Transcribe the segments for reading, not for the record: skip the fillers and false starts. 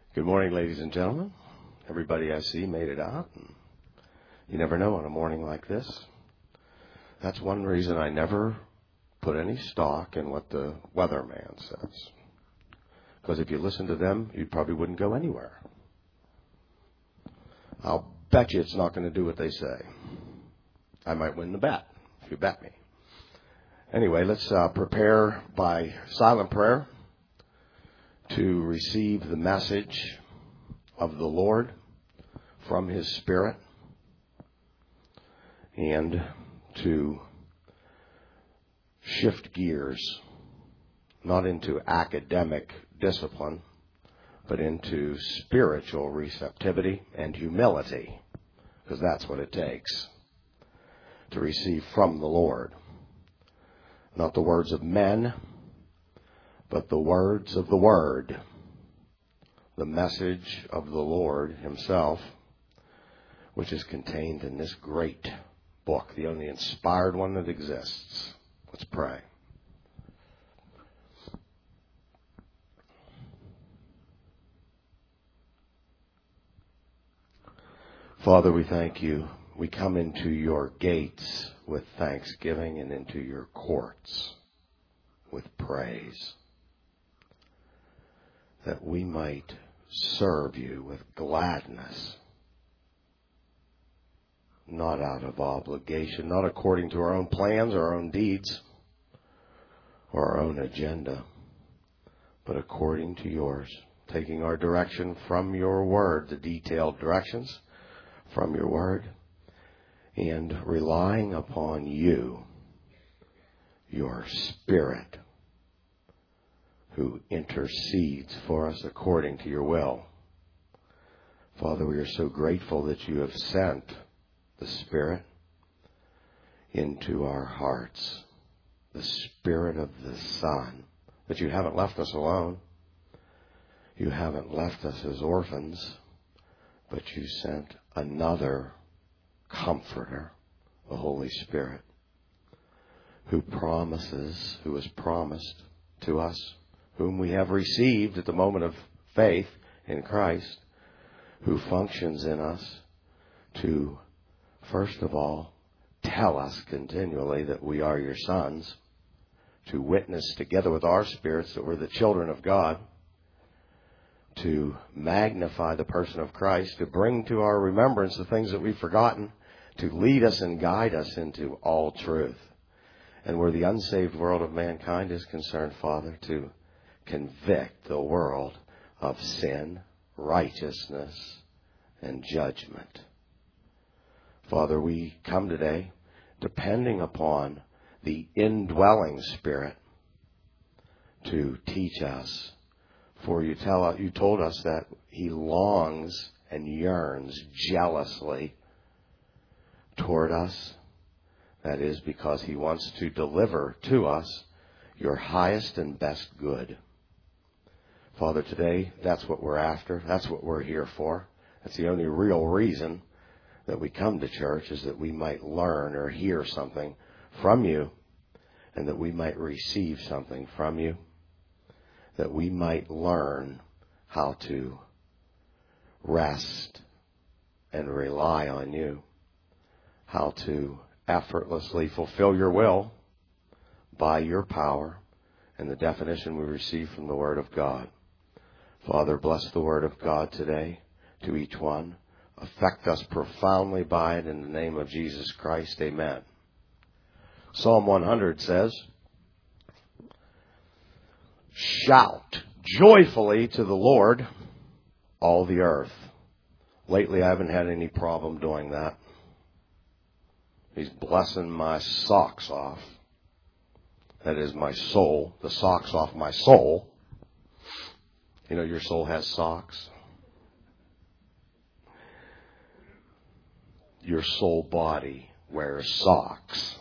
Good morning, ladies and gentlemen. Everybody I see made it out. You never know on a morning like this. That's one reason I never put any stock in what the weatherman says. Because if you listen to them, you probably wouldn't go anywhere. I'll bet you it's not going to do what they say. I might win the bet if you bet me. Anyway, let's prepare by silent prayer to receive the message of the Lord from His Spirit and to shift gears, not into academic discipline, but into spiritual receptivity and humility, because that's what it takes to receive from the Lord. Not the words of men, but the words of the Word, the message of the Lord Himself, which is contained in this great book, the only inspired one that exists. Let's pray. Father, we thank you. We come into your gates with thanksgiving and into your courts with praise, that we might serve you with gladness, not out of obligation, not according to our own plans or our own deeds or our own agenda, but according to yours, taking our direction from your word, the detailed directions from your word, and relying upon you, your Spirit, who intercedes for us according to your will. Father, we are so grateful that you have sent the Spirit into our hearts, the Spirit of the Son, that you haven't left us alone. You haven't left us as orphans, but you sent another Comforter, the Holy Spirit, who was promised to us, whom we have received at the moment of faith in Christ, who functions in us to, first of all, tell us continually that we are your sons, to witness together with our spirits that we're the children of God, to magnify the person of Christ, to bring to our remembrance the things that we've forgotten, to lead us and guide us into all truth. And where the unsaved world of mankind is concerned, Father, to convict the world of sin, righteousness, and judgment. Father, we come today depending upon the indwelling Spirit to teach us. For you told us that He longs and yearns jealously toward us. That is because He wants to deliver to us your highest and best good. Father, today, that's what we're after. That's what we're here for. That's the only real reason that we come to church, is that we might learn or hear something from you, and that we might receive something from you, that we might learn how to rest and rely on you, how to effortlessly fulfill your will by your power and the definition we receive from the Word of God. Father, bless the Word of God today to each one. Affect us profoundly by it in the name of Jesus Christ. Amen. Psalm 100 says, "Shout joyfully to the Lord, all the earth." Lately, I haven't had any problem doing that. He's blessing my socks off. That is my soul, the socks off my soul. You know, your soul has socks. Your soul body wears socks.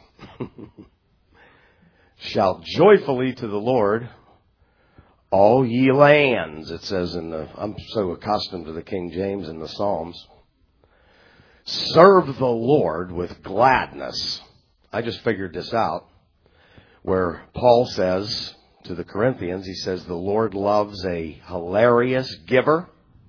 "Shout joyfully to the Lord, all ye lands," it says I'm so accustomed to the King James in the Psalms. "Serve the Lord with gladness." I just figured this out, where Paul says to the Corinthians, he says, the Lord loves a hilarious giver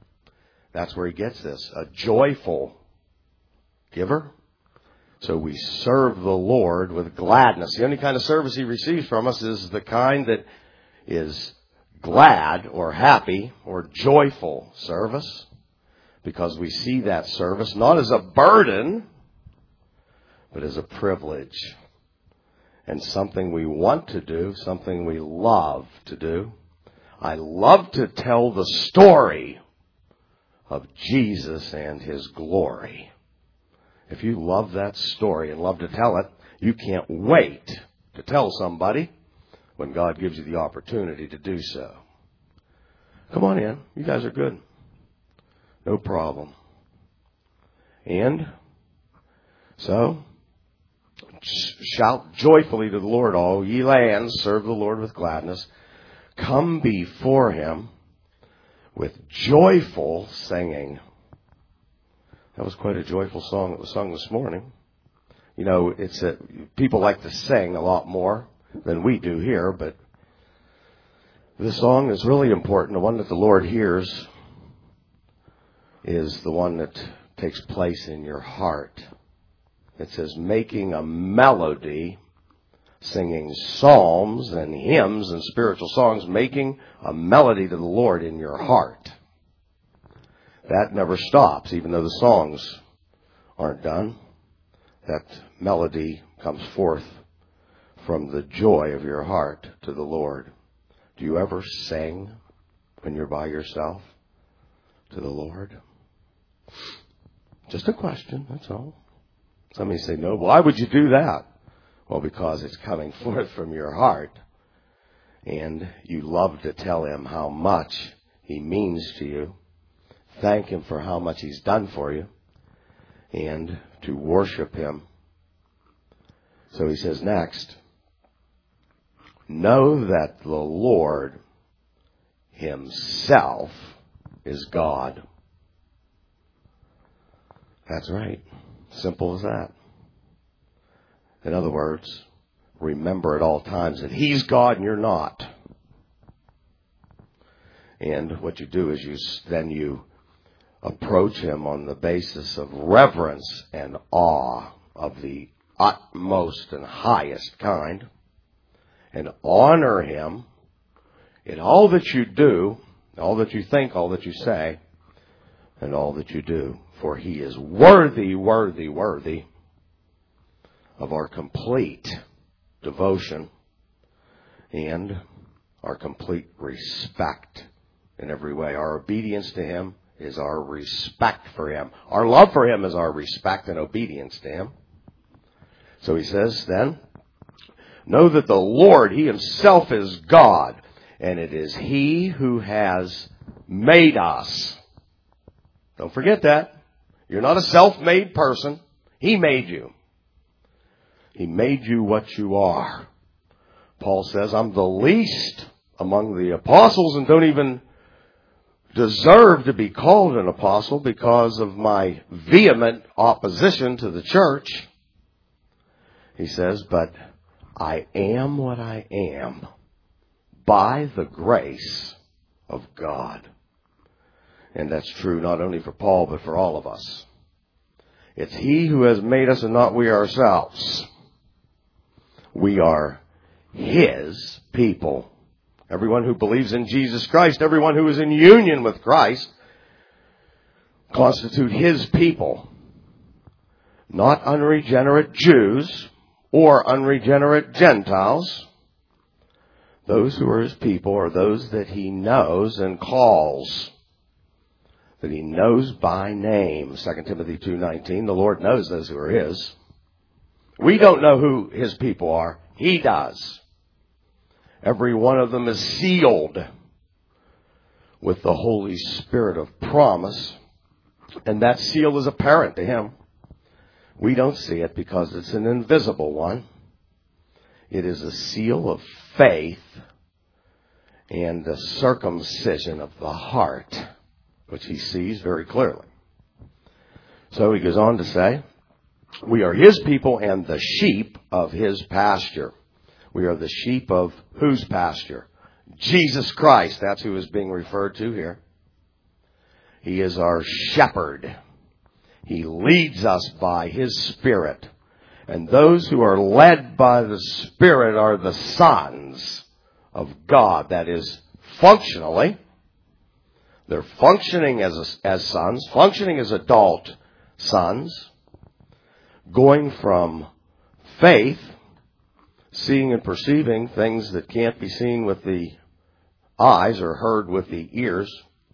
That's where he gets this. A joyful giver. So we serve the Lord with gladness. The only kind of service he receives from us is the kind that is glad or happy or joyful service, because we see that service not as a burden, but as a privilege and something we want to do, something we love to do. I love to tell the story of Jesus and his glory. If you love that story and love to tell it, you can't wait to tell somebody when God gives you the opportunity to do so. Come on in. You guys are good. No problem. And so, shout joyfully to the Lord, all ye lands, serve the Lord with gladness. Come before him with joyful singing. That was quite a joyful song that was sung this morning. You know, people like to sing a lot more than we do here, but this song is really important. The one that the Lord hears is the one that takes place in your heart. It says, making a melody, singing psalms and hymns and spiritual songs, making a melody to the Lord in your heart. That never stops, even though the songs aren't done. That melody comes forth from the joy of your heart to the Lord. Do you ever sing when you're by yourself to the Lord? Just a question, that's all. Somebody say, no, why would you do that? Well, because it's coming forth from your heart, and you love to tell him how much he means to you. Thank him for how much he's done for you, and to worship him. So he says next, know that the Lord himself is God. That's right. Simple as that. In other words, remember at all times that he's God and you're not. And what you do is you approach him on the basis of reverence and awe of the utmost and highest kind, and honor him in all that you do, all that you think, all that you say, and all that you do. For he is worthy, worthy, worthy of our complete devotion and our complete respect in every way. Our obedience to him is our respect for him. Our love for him is our respect and obedience to him. So he says then, know that the Lord, he himself is God, and it is he who has made us. Don't forget that. You're not a self-made person. He made you. He made you what you are. Paul says, I'm the least among the apostles and don't even deserve to be called an apostle because of my vehement opposition to the church. He says, but I am what I am by the grace of God. And that's true not only for Paul, but for all of us. It's he who has made us and not we ourselves. We are his people. Everyone who believes in Jesus Christ, everyone who is in union with Christ, constitute his people. Not unregenerate Jews or unregenerate Gentiles. Those who are his people are those that he knows and calls, that he knows by name. 2 Timothy 2:19, the Lord knows those who are his. We don't know who his people are. He does. Every one of them is sealed with the Holy Spirit of promise, and that seal is apparent to him. We don't see it because it's an invisible one. It is a seal of faith and the circumcision of the heart, which he sees very clearly. So he goes on to say, we are his people and the sheep of his pasture. We are the sheep of whose pasture? Jesus Christ. That's who is being referred to here. He is our shepherd. He leads us by His Spirit. And those who are led by the Spirit are the sons of God. That is, functionally, they're functioning as sons, functioning as adult sons, going from faith, seeing and perceiving things that can't be seen with the eyes or heard with the ears,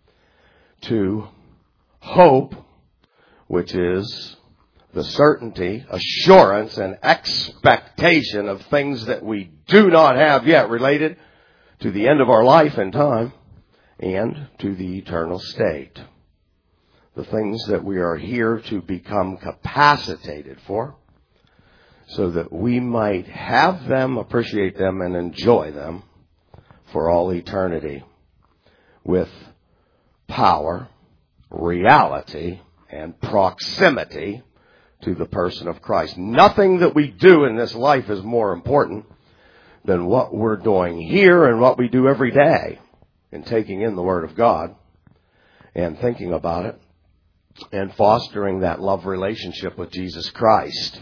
to hope, which is the certainty, assurance, and expectation of things that we do not have yet, related to the end of our life and time and to the eternal state. The things that we are here to become capacitated for, so that we might have them, appreciate them, and enjoy them for all eternity with power, reality, and proximity to the person of Christ. Nothing that we do in this life is more important than what we're doing here and what we do every day in taking in the Word of God and thinking about it and fostering that love relationship with Jesus Christ.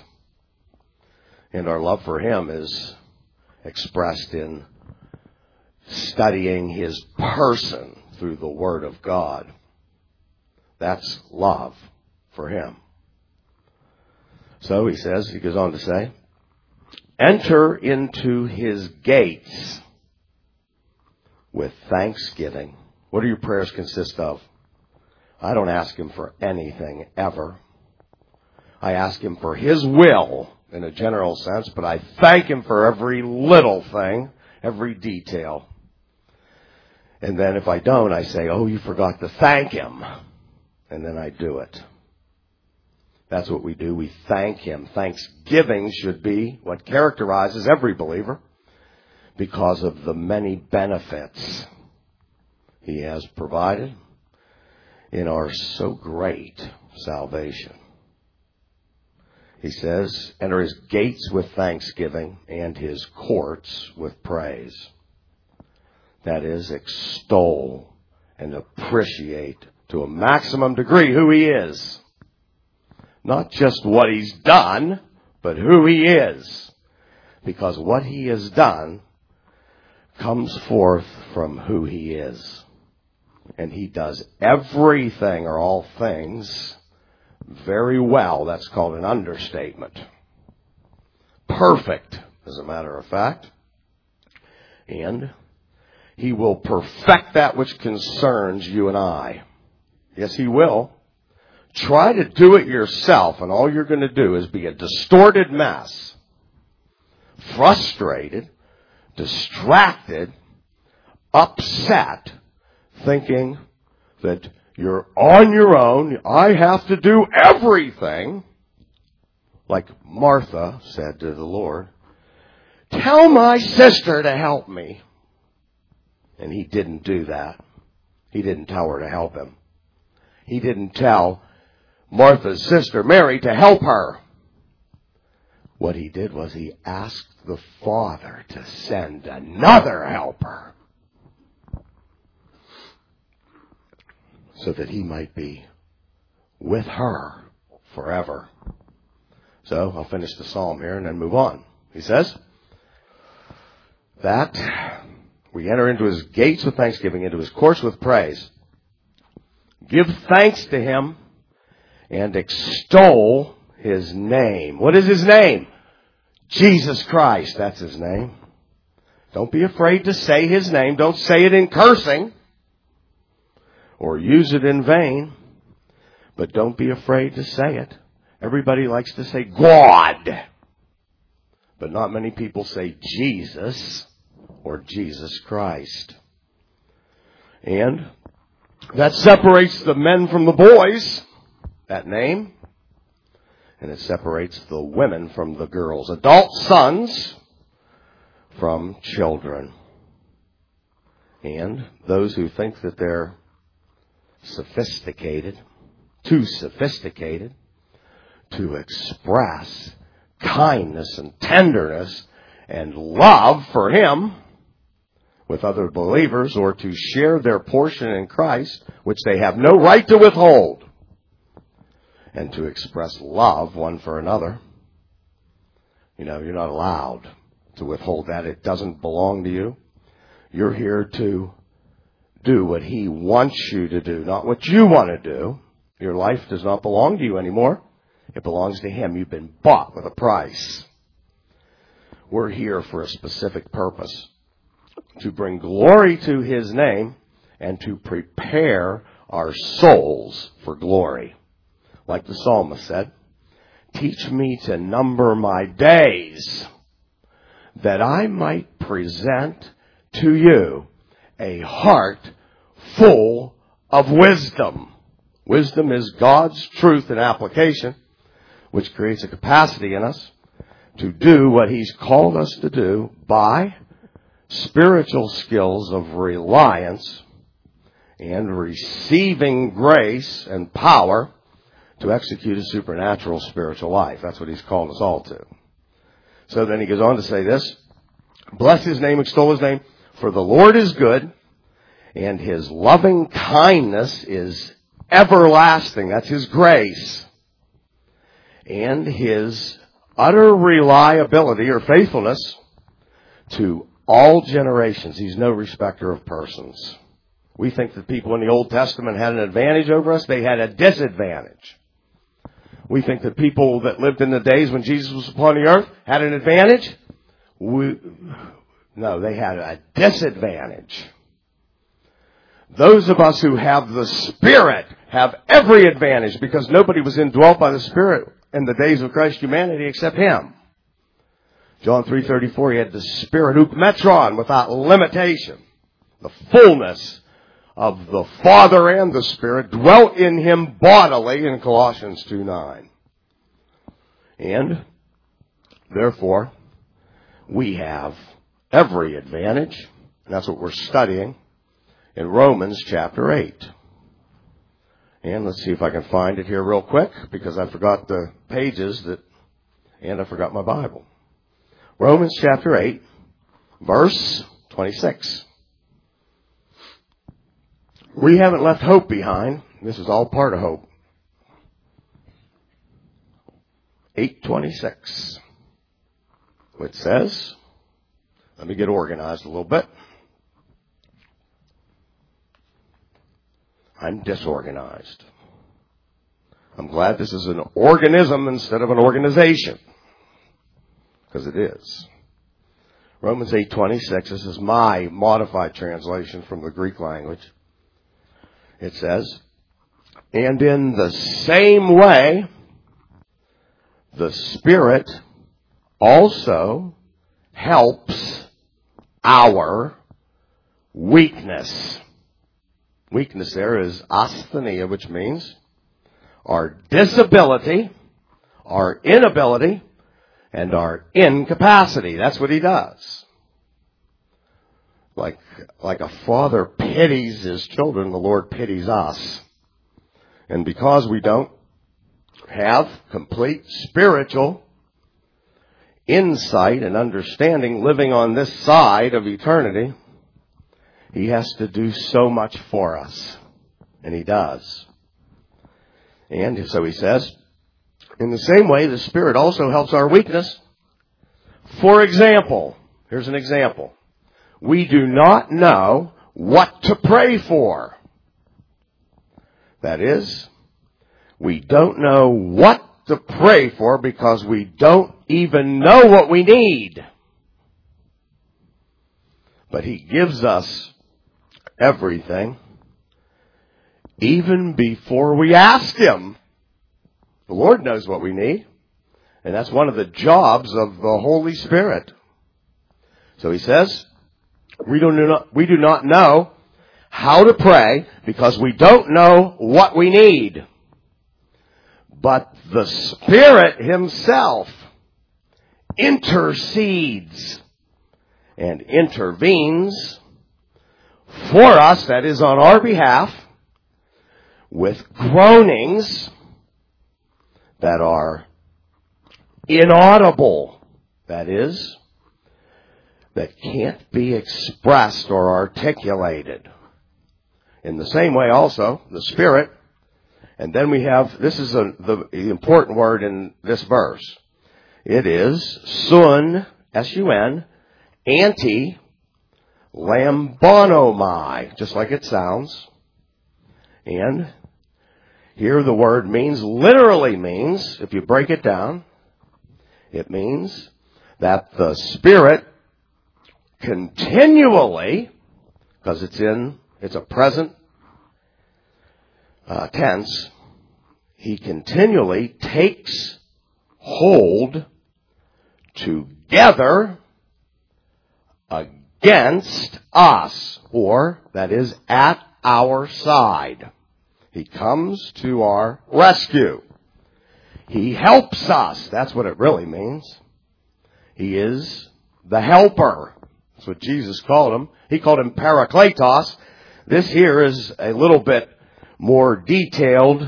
And our love for Him is expressed in studying His person through the Word of God. That's love for Him. So he goes on to say, enter into His gates with thanksgiving. What do your prayers consist of? I don't ask Him for anything ever. I ask Him for His will in a general sense, but I thank Him for every little thing, every detail. And then if I don't, I say, oh, you forgot to thank Him. And then I do it. That's what we do. We thank Him. Thanksgiving should be what characterizes every believer because of the many benefits He has provided in our so great salvation. He says, enter His gates with thanksgiving and His courts with praise. That is, extol and appreciate to a maximum degree who He is. Not just what He's done, but who He is. Because what He has done comes forth from who He is. And He does everything or all things very well. That's called an understatement. Perfect, as a matter of fact. And He will perfect that which concerns you and I. Yes, He will. Try to do it yourself, and all you're going to do is be a distorted mess, frustrated, distracted, upset, thinking that you're on your own. I have to do everything. Like Martha said to the Lord, tell my sister to help me. And He didn't do that. He didn't tell her to help Him. He didn't tell Martha's sister, Mary, to help her. What He did was He asked the Father to send another helper so that He might be with her forever. So I'll finish the psalm here and then move on. He says that we enter into His gates with thanksgiving, into His courts with praise. Give thanks to Him and extol His name. What is His name? Jesus Christ. That's His name. Don't be afraid to say His name. Don't say it in cursing or use it in vain. But don't be afraid to say it. Everybody likes to say God. But not many people say Jesus or Jesus Christ. And that separates the men from the boys, that name. And it separates the women from the girls. Adult sons from children. And those who think that they're sophisticated, too sophisticated, to express kindness and tenderness and love for Him, with other believers or to share their portion in Christ, which they have no right to withhold, and to express love one for another. You know, you're not allowed to withhold that. It doesn't belong to you. You're here to do what He wants you to do, not what you want to do. Your life does not belong to you anymore. It belongs to Him. You've been bought with a price. We're here for a specific purpose, to bring glory to His name and to prepare our souls for glory. Like the psalmist said, teach me to number my days, that I might present to you a heart full of wisdom. Wisdom is God's truth and application, which creates a capacity in us to do what He's called us to do by spiritual skills of reliance and receiving grace and power to execute a supernatural spiritual life. That's what He's called us all to. So then he goes on to say this, bless His name, extol His name, for the Lord is good, and His loving kindness is everlasting. That's His grace. And His utter reliability or faithfulness to all generations. He's no respecter of persons. We think that people in the Old Testament had an advantage over us. They had a disadvantage. We think that people that lived in the days when Jesus was upon the earth had an advantage. No, they had a disadvantage. Those of us who have the Spirit have every advantage, because nobody was indwelt by the Spirit in the days of Christ's humanity except Him. John 3:34, He had the Spirit, upmetron, without limitation. The fullness of the Father and the Spirit dwelt in Him bodily in Colossians 2:9. And therefore, we have every advantage. And that's what we're studying in Romans chapter 8. And let's see if I can find it here real quick, because I forgot the pages and I forgot my Bible. Romans chapter 8, verse 26. We haven't left hope behind. This is all part of hope. 8:26. Which says, let me get organized a little bit. I'm disorganized. I'm glad this is an organism instead of an organization, because it is. Romans 8:26, this is my modified translation from the Greek language. It says, and in the same way, the Spirit also helps our weakness. Weakness there is asthenia, which means our disability, our inability, and our incapacity. That's what He does. Like a father pities his children, the Lord pities us. And because we don't have complete spiritual insight and understanding living on this side of eternity, He has to do so much for us. And He does. And so He says, in the same way, the Spirit also helps our weakness. For example, here's an example. We do not know what to pray for. That is, we don't know what to pray for because we don't even know what we need. But He gives us everything, even before we ask Him. The Lord knows what we need, and that's one of the jobs of the Holy Spirit. So He says, we do not know how to pray because we don't know what we need. But the Spirit Himself intercedes and intervenes for us, that is on our behalf, with groanings that are inaudible. That is, that can't be expressed or articulated. In the same way also, the Spirit, and then we have, this is the important word in this verse. It is sun, S-U-N, anti-lambonomai, just like it sounds. And here the word literally means, if you break it down, it means that the Spirit continually, because it's a present tense, He continually takes hold together against us, or that is at our side. He comes to our rescue. He helps us. That's what it really means. He is the helper. That's what Jesus called him. He called him Parakletos. This here is a little bit more detailed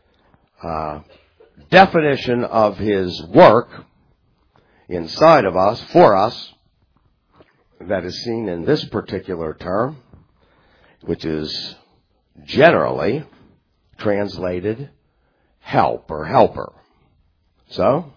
definition of his work inside of us, for us, that is seen in this particular term, which is generally translated help or helper. So,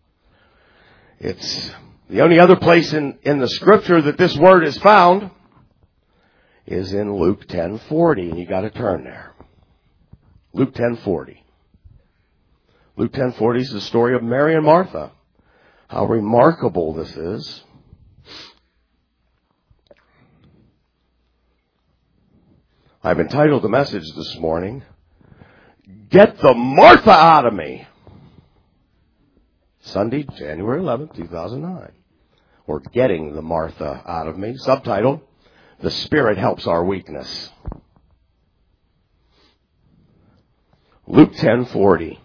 it's the only other place in the Scripture that this word is found is in Luke 10:40, and you got to turn there. Luke 10:40. Luke 10:40 is the story of Mary and Martha. How remarkable this is. I've entitled the message this morning, Get the Martha Out of Me. Sunday, January 11th, 2009. Or Getting the Martha Out of Me. Subtitle, The Spirit Helps Our Weakness. Luke 10:40.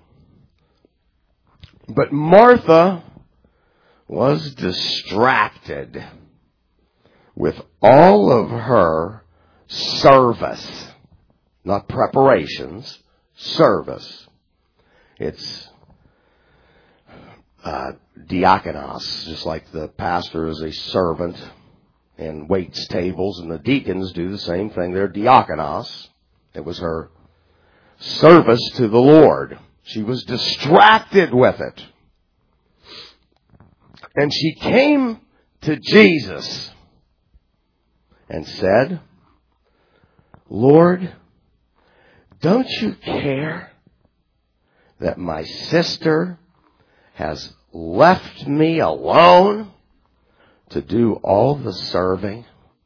But Martha was distracted with all of her service, not preparations, service. It's diakonos, just like the pastor is a servant and waits tables, and the deacons do the same thing. They're diakonos. It was her service to the Lord. She was distracted with it. And she came to Jesus and said, Lord, don't you care that my sister has left me alone to do all the serving?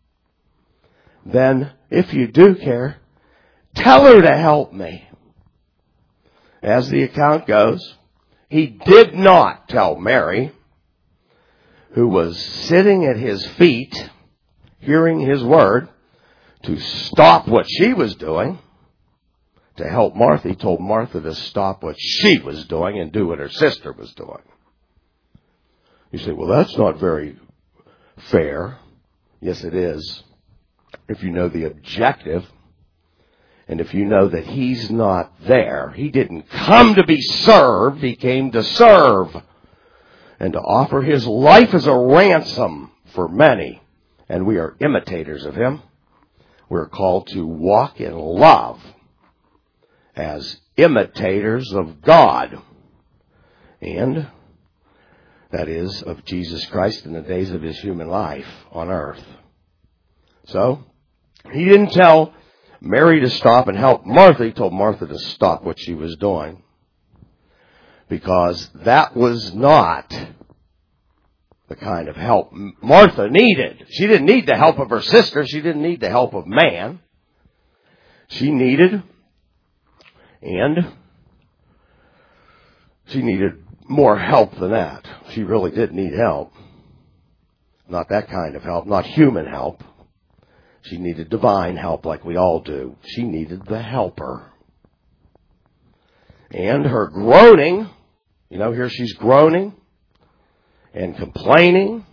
Then, if you do care, tell her to help me. As the account goes, he did not tell Mary, who was sitting at his feet, hearing his word, to stop what she was doing, to help Martha. He told Martha to stop what she was doing and do what her sister was doing. You say, well, that's not very fair. Yes, it is. If you know the objective, and if you know that he's not there, he didn't come to be served, he came to serve and to offer his life as a ransom for many. And we are imitators of him. We're called to walk in love as imitators of God. And that is of Jesus Christ in the days of his human life on earth. So, he didn't tell Mary to stop and help Martha. He told Martha to stop what she was doing. Because that was not the kind of help Martha needed. She didn't need the help of her sister. She didn't need the help of man. She needed more help than that. She really did need help. Not that kind of help, not human help. She needed divine help like we all do. She needed the helper. And her groaning, here she's groaning and complaining.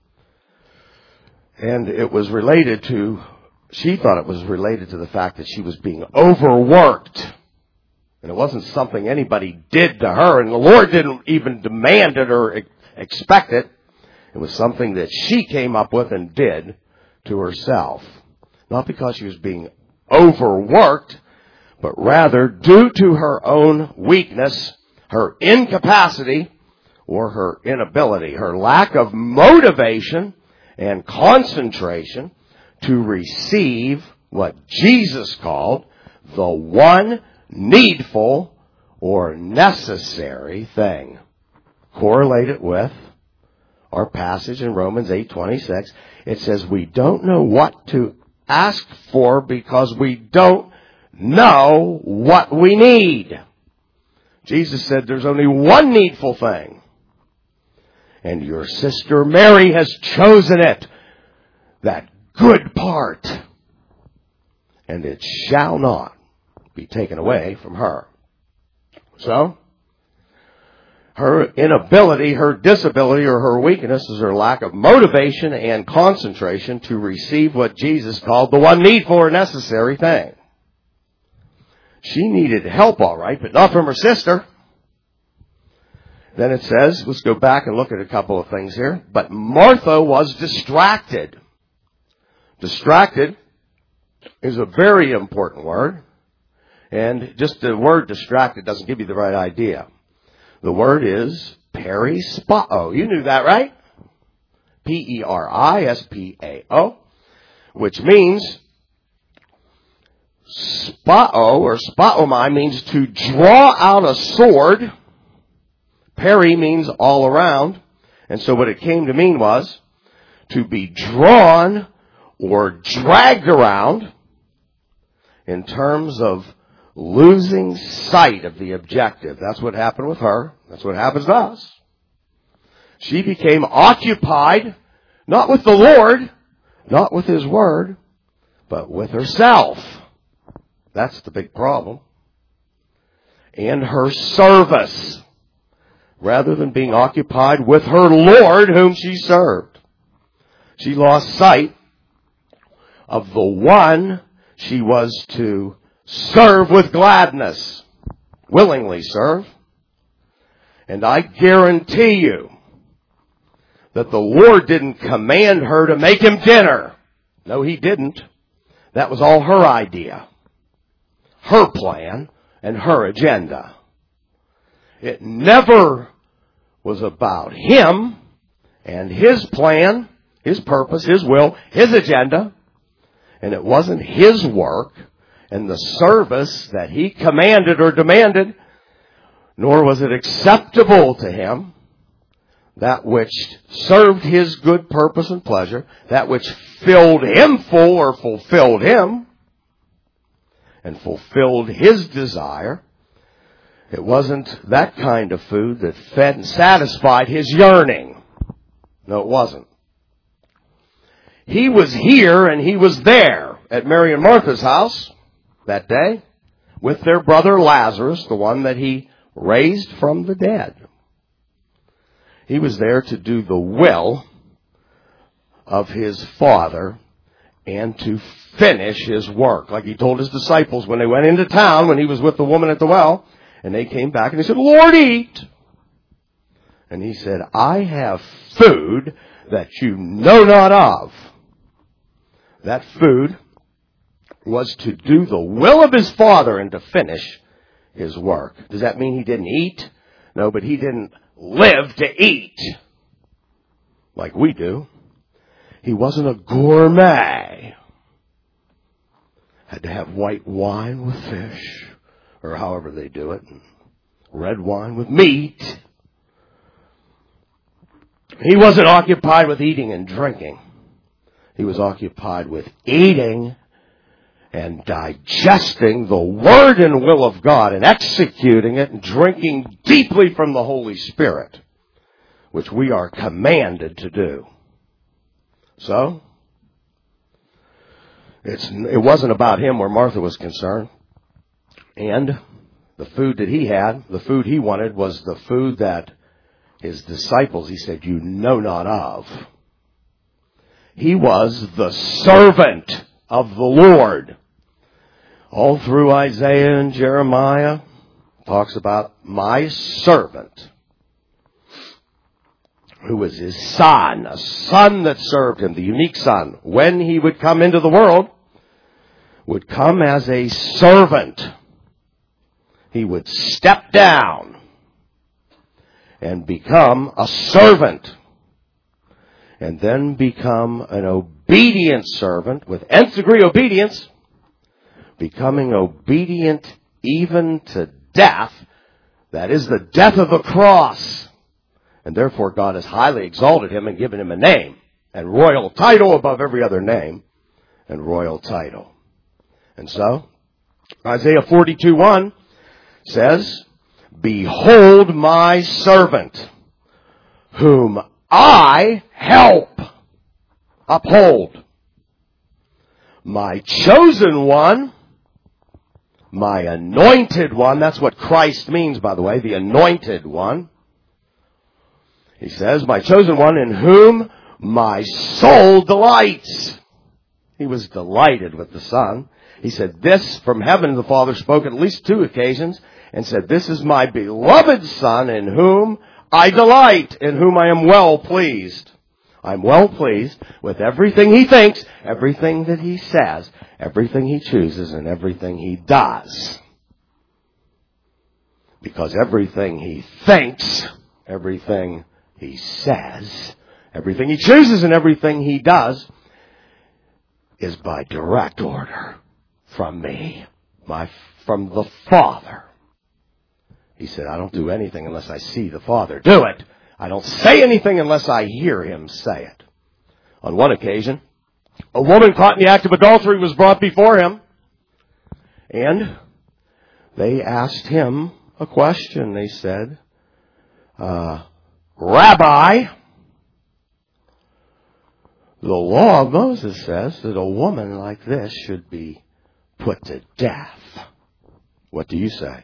And it was related to, she thought it was related to the fact that she was being overworked. And it wasn't something anybody did to her. And the Lord didn't even demand it or expect it. It was something that she came up with and did to herself. Not because she was being overworked, but rather due to her own weakness, her incapacity, or her inability, her lack of motivation and concentration to receive what Jesus called the one needful or necessary thing. Correlate it with our passage in Romans 8:26. It says we don't know what to ask for because we don't know what we need. Jesus said there's only one needful thing. And your sister Mary has chosen it. That good part. And it shall not be taken away from her. So, her inability, her disability, or her weakness is her lack of motivation and concentration to receive what Jesus called the one needful or necessary thing. She needed help, all right, but not from her sister. Then it says, let's go back and look at a couple of things here. But Martha was distracted. Distracted is a very important word. And just the word distracted doesn't give you the right idea. The word is perispao. You knew that, right? P-E-R-I-S-P-A-O. Which means spao or spaomai means to draw out a sword. Peri means all around. And so what it came to mean was to be drawn or dragged around in terms of losing sight of the objective. That's what happened with her. That's what happens to us. She became occupied, not with the Lord, not with His Word, but with herself. That's the big problem. And her service, rather than being occupied with her Lord whom she served. She lost sight of the one she was to serve with gladness. Willingly serve. And I guarantee you that the Lord didn't command her to make Him dinner. No, He didn't. That was all her idea. Her plan and her agenda. It never was about Him and His plan, His purpose, His will, His agenda. And it wasn't His work and the service that He commanded or demanded, nor was it acceptable to Him, that which served His good purpose and pleasure, that which filled Him full or fulfilled Him, and fulfilled His desire. It wasn't that kind of food that fed and satisfied His yearning. No, it wasn't. He was here and He was there at Mary and Martha's house that day with their brother Lazarus, the one that He raised from the dead. He was there to do the will of His Father and to finish His work. Like He told His disciples when they went into town, when He was with the woman at the well, and they came back and they said, Lord, eat. And He said, I have food that you know not of. That food was to do the will of His Father and to finish His work. Does that mean He didn't eat? No, but He didn't live to eat like we do. He wasn't a gourmet. Had to have white wine with fish, or however they do it, and red wine with meat. He wasn't occupied with eating and drinking. He was occupied with eating and digesting the Word and will of God and executing it and drinking deeply from the Holy Spirit, which we are commanded to do. So, it wasn't about Him where Martha was concerned. And the food that He had, the food He wanted, was the food that His disciples, He said, you know not of. He was the servant of the Lord. All through Isaiah and Jeremiah, talks about my servant. who was his son, a son that served him, the unique son, when he would come into the world, would come as a servant. He would step down and become a servant, and then become an obedient servant with nth degree obedience, becoming obedient even to death, that is the death of the cross. And therefore God has highly exalted him and given him a name and royal title above every other name and royal title. And so, Isaiah 42:1 says, "Behold my servant, whom I help, uphold. My chosen one, my anointed one." That's what Christ means, by the way, the anointed one. He says, "My chosen one in whom my soul delights." He was delighted with the Son. He said, "This from heaven," the Father spoke at least 2 occasions, and said, "This is my beloved Son in whom I delight, in whom I am well pleased." I'm well pleased with everything he thinks, everything that he says, everything he chooses, and everything he does. Because everything he thinks, everything he says, everything he chooses, and everything he does is by direct order from me, from the Father. He said, "I don't do anything unless I see the Father do it. I don't say anything unless I hear him say it." On one occasion, a woman caught in the act of adultery was brought before him, and they asked him a question. They said, "Rabbi, the law of Moses says that a woman like this should be put to death. What do you say?"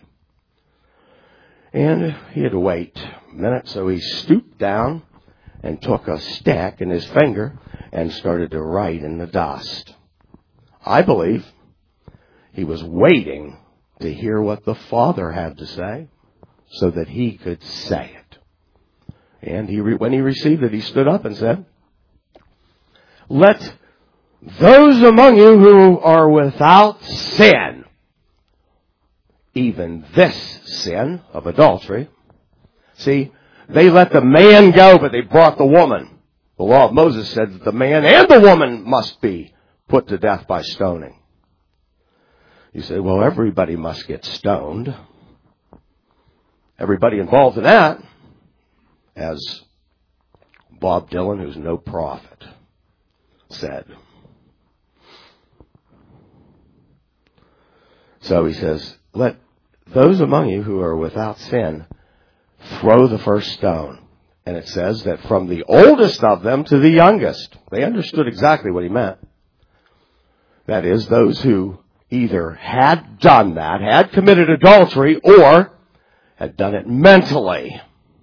And he had to wait a minute, so he stooped down and took a stick in his finger and started to write in the dust. I believe he was waiting to hear what the Father had to say so that he could say it. And when he received it, he stood up and said, "Let those among you who are without sin," even this sin of adultery. See, they let the man go, but they brought the woman. The law of Moses said that the man and the woman must be put to death by stoning. You say, well, everybody must get stoned. Everybody involved in that, as Bob Dylan, who's no prophet, said. So he says, "Let those among you who are without sin throw the first stone." And it says that from the oldest of them to the youngest. They understood exactly what he meant. That is, those who either had done that, had committed adultery, or had done it mentally.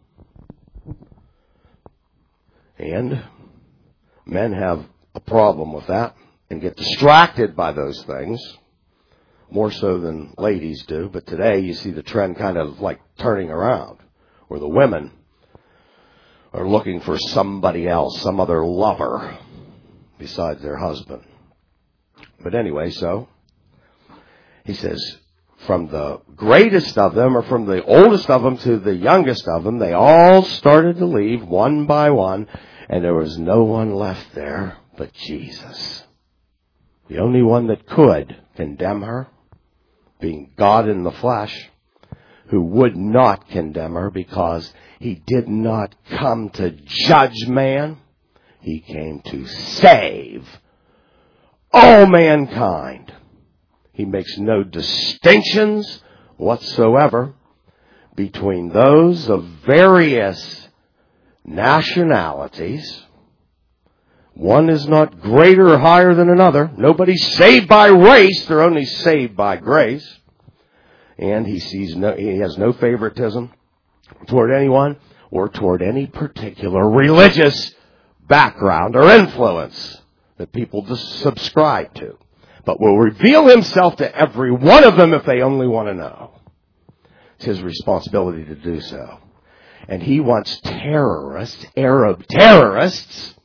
And men have a problem with that and get distracted by those things. More so than ladies do. But today you see the trend kind of like turning around, where the women are looking for somebody else, some other lover besides their husband. But anyway, so he says, from the greatest of them, or from the oldest of them to the youngest of them, they all started to leave one by one, and there was no one left there but Jesus. The only one that could condemn her, being God in the flesh, who would not condemn her because he did not come to judge man. He came to save all mankind. He makes no distinctions whatsoever between those of various nationalities. One is not greater or higher than another. Nobody's saved by race. They're only saved by grace. And he has no favoritism toward anyone or toward any particular religious background or influence that people subscribe to. But will reveal himself to every one of them if they only want to know. It's his responsibility to do so. And he wants terrorists, Arab terrorists,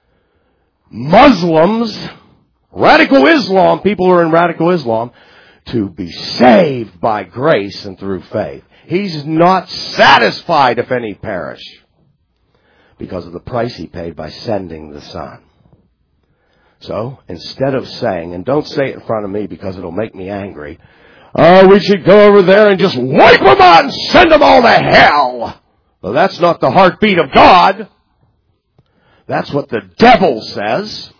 Muslims, radical Islam, people who are in radical Islam, to be saved by grace and through faith. He's not satisfied if any perish because of the price he paid by sending the Son. So, instead of saying, and don't say it in front of me because it'll make me angry, we should go over there and just wipe them out and send them all to hell. Well, that's not the heartbeat of God. That's what the devil says.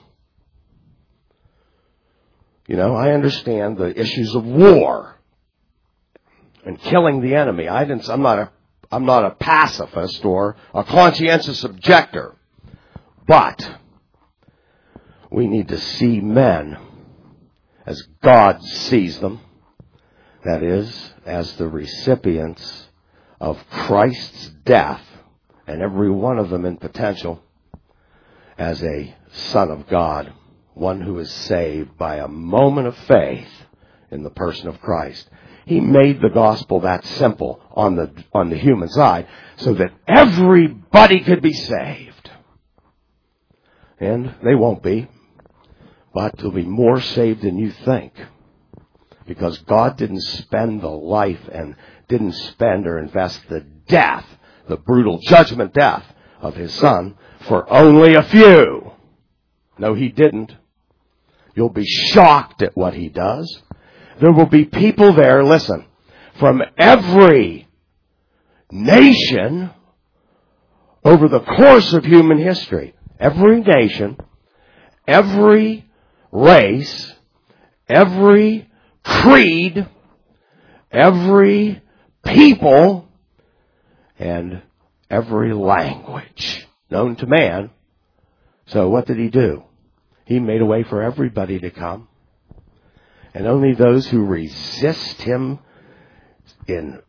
You know, I understand the issues of war and killing the enemy. I'm not a pacifist or a conscientious objector. But we need to see men as God sees them. That is, as the recipients of Christ's death, and every one of them in potential, as a son of God, one who is saved by a moment of faith in the person of Christ. He made the gospel that simple on the human side so that everybody could be saved. And they won't be, but there'll be more saved than you think. Because God didn't spend the life and didn't spend or invest the death, the brutal judgment death of His Son for only a few. No, He didn't. You'll be shocked at what He does. There will be people there, listen, from every nation over the course of human history. Every nation, every race, every creed, every people, and every language known to man. So what did He do? He made a way for everybody to come. And only those who resist Him in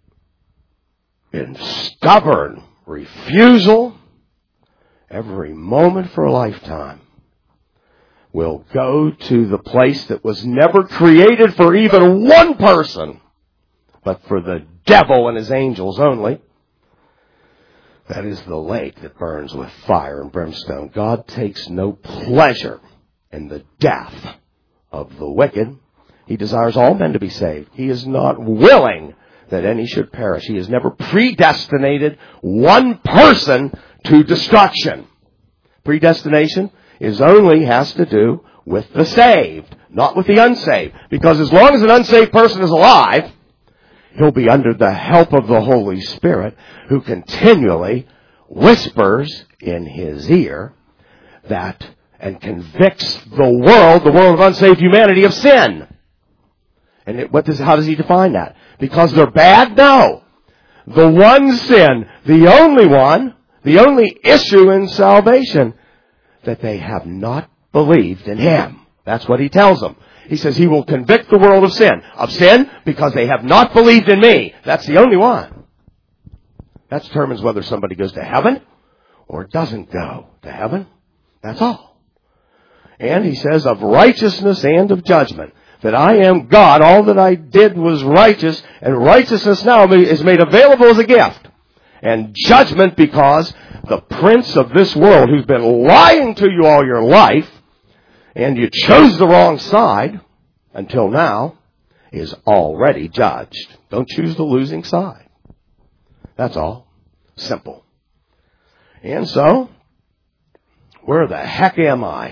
stubborn refusal, every moment for a lifetime, will go to the place that was never created for even one person, but for the devil and his angels only. That is the lake that burns with fire and brimstone. God takes no pleasure in the death of the wicked. He desires all men to be saved. He is not willing that any should perish. He has never predestinated one person to destruction. Predestination has to do with the saved, not with the unsaved. Because as long as an unsaved person is alive, he'll be under the help of the Holy Spirit, who continually whispers in his ear and convicts the world of unsaved humanity of sin. And how does he define that? Because they're bad? No. The one sin, the only issue in salvation, that they have not believed in Him. That's what He tells them. He says He will convict the world of sin. Of sin because they have not believed in Me. That's the only one. That determines whether somebody goes to heaven or doesn't go to heaven. That's all. And He says of righteousness and of judgment. That I am God, all that I did was righteous, and righteousness now is made available as a gift. And judgment because the prince of this world, who's been lying to you all your life, and you chose the wrong side until now, is already judged. Don't choose the losing side. That's all. Simple. And so, where the heck am I?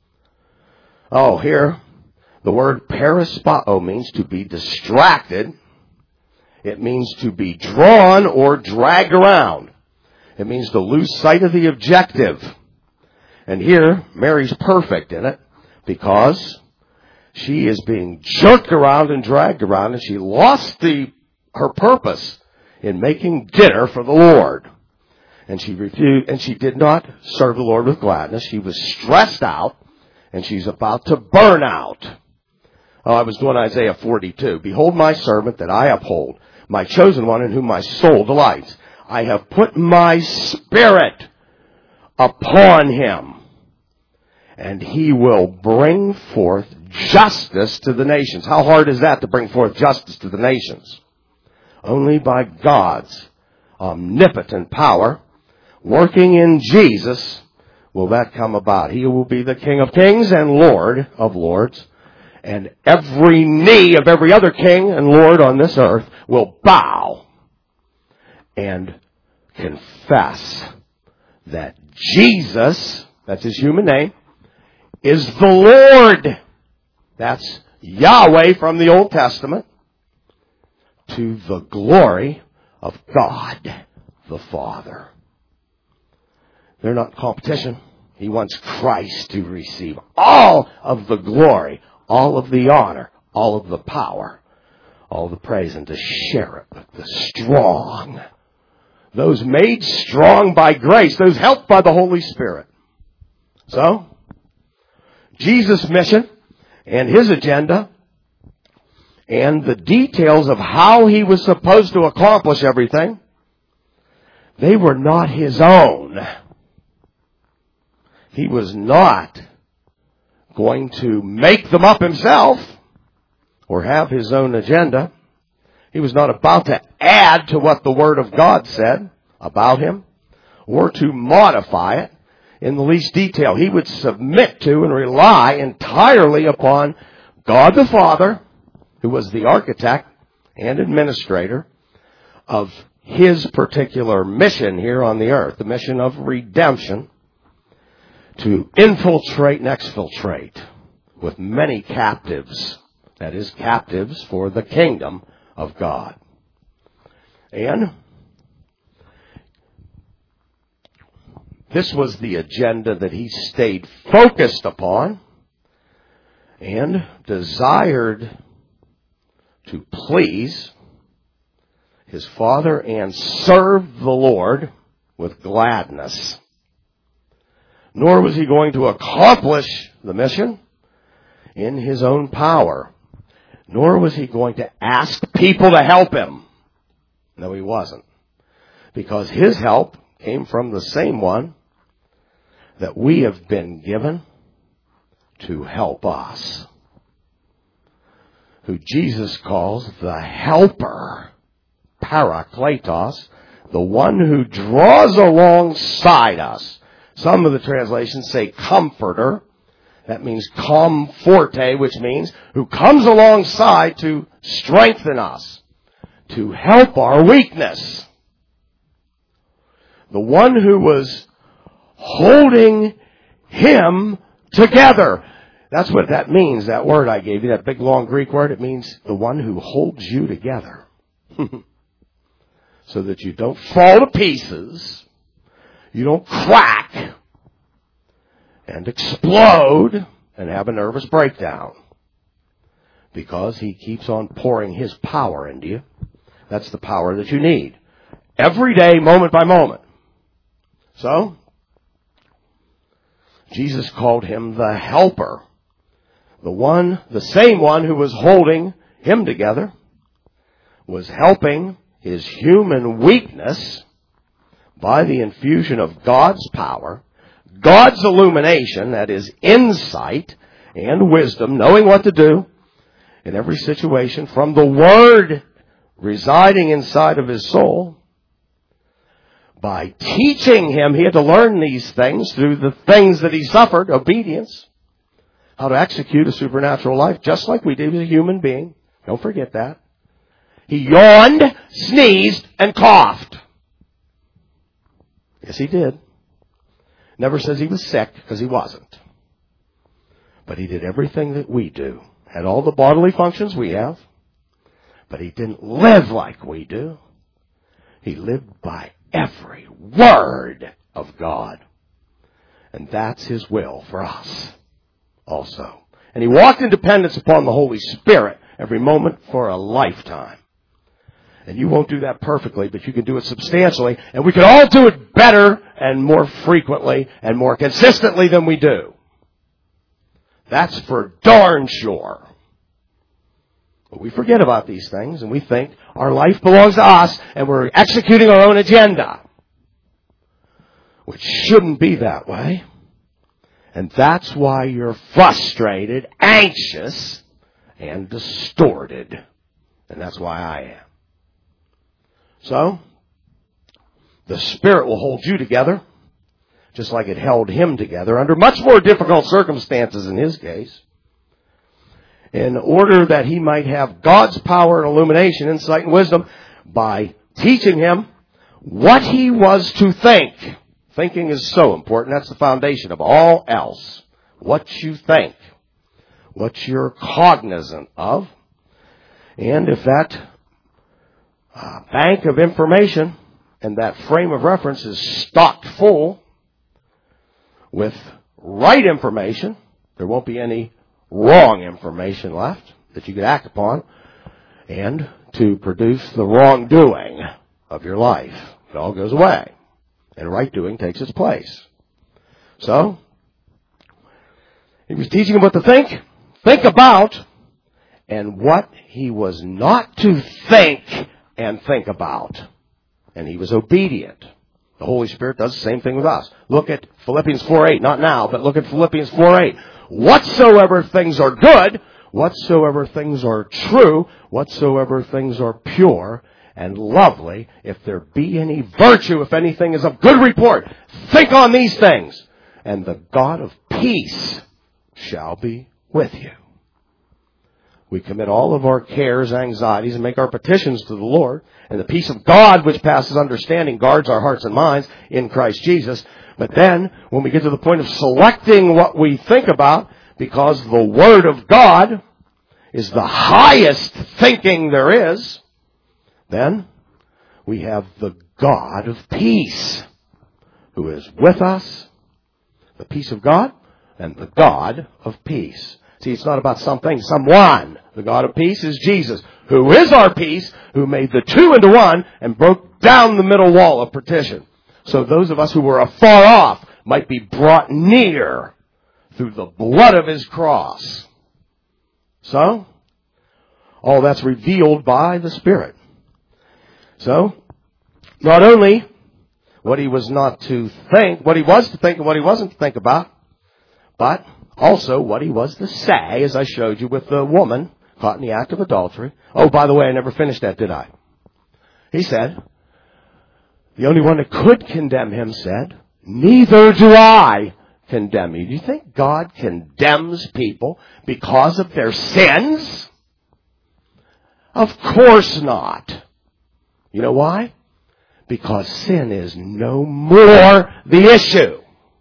Oh, here. The word perispao means to be distracted. It means to be drawn or dragged around. It means to lose sight of the objective. And here, Mary's perfect in it because she is being jerked around and dragged around, and she lost her purpose in making dinner for the Lord. And she refused, and she did not serve the Lord with gladness. She was stressed out, and she's about to burn out. Oh, I was doing Isaiah 42. Behold my servant that I uphold, my chosen one in whom my soul delights. I have put my spirit upon him, and he will bring forth justice to the nations. How hard is that to bring forth justice to the nations? Only by God's omnipotent power, working in Jesus, will that come about. He will be the King of kings and Lord of lords. And every knee of every other king and lord on this earth will bow and confess that Jesus, that's his human name, is the Lord. That's Yahweh from the Old Testament, to the glory of God the Father. They're not in competition. He wants Christ to receive all of the glory, all of the honor, all of the power, all the praise, and to share it with the strong. Those made strong by grace, those helped by the Holy Spirit. So, Jesus' mission and his agenda and the details of how he was supposed to accomplish everything, they were not his own. He was not going to make them up himself or have his own agenda. He was not about to add to what the Word of God said about him or to modify it in the least detail. He would submit to and rely entirely upon God the Father, who was the architect and administrator of his particular mission here on the earth, the mission of redemption, to infiltrate and exfiltrate with many captives, that is, captives for the kingdom of God. And this was the agenda that he stayed focused upon and desired to please his Father and serve the Lord with gladness. Nor was he going to accomplish the mission in his own power. Nor was he going to ask people to help him. No, he wasn't. Because his help came from the same one that we have been given to help us, who Jesus calls the helper, Parakletos, the one who draws alongside us. Some of the translations say comforter. That means comforte, which means who comes alongside to strengthen us, to help our weakness. The one who was holding him together. That's what that means, that word I gave you, that big long Greek word. It means the one who holds you together. So that you don't fall to pieces. You don't crack and explode and have a nervous breakdown. Because he keeps on pouring his power into you. That's the power that you need. Every day, moment by moment. So, Jesus called him the helper. The same one who was holding him together, was helping his human weakness by the infusion of God's power, God's illumination, that is insight and wisdom, knowing what to do in every situation, from the Word residing inside of his soul. By teaching him, he had to learn these things through the things that he suffered, obedience, how to execute a supernatural life, just like we do as a human being. Don't forget that. He yawned, sneezed, and coughed. Yes, he did. Never says he was sick, because he wasn't. But he did everything that we do. Had all the bodily functions we have. But he didn't live like we do. He lived by every word of God. And that's his will for us also. And he walked in dependence upon the Holy Spirit every moment for a lifetime. And you won't do that perfectly, but you can do it substantially. And we can all do it better and more frequently and more consistently than we do. That's for darn sure. But we forget about these things and we think our life belongs to us and we're executing our own agenda. Which shouldn't be that way. And that's why you're frustrated, anxious, and distorted. And that's why I am. So, The Spirit will hold you together, just like it held him together under much more difficult circumstances in his case, in order that he might have God's power and illumination, insight and wisdom by teaching him what he was to think. Thinking is so important. That's the foundation of all else. What you think. What you're cognizant of. And if that bank of information and that frame of reference is stocked full with right information, there won't be any wrong information left that you could act upon and to produce the wrongdoing of your life. It all goes away and right doing takes its place. So, he was teaching him what to think about, and what he was not to think and think about. And he was obedient. The Holy Spirit does the same thing with us. Look at Philippians 4:8. Not now, but look at Philippians 4:8. Whatsoever things are good, whatsoever things are true, whatsoever things are pure and lovely, if there be any virtue, if anything is of good report, think on these things, and the God of peace shall be with you. We commit all of our cares, anxieties, and make our petitions to the Lord. And the peace of God, which passes understanding, guards our hearts and minds in Christ Jesus. But then, when we get to the point of selecting what we think about, because the Word of God is the highest thinking there is, then we have the God of peace, who is with us, the peace of God, and the God of peace. See, it's not about something, someone. The God of peace is Jesus, who is our peace, who made the two into one and broke down the middle wall of partition. So those of us who were afar off might be brought near through the blood of his cross. So, all that's revealed by the Spirit. So, not only what he was not to think, what he was to think and what he wasn't to think about, but also what he was to say, as I showed you with the woman caught in the act of adultery. Oh, by the way, I never finished that, did I? He said, the only one that could condemn him said, neither do I condemn you. Do you think God condemns people because of their sins? Of course not. You know why? Because sin is no more the issue.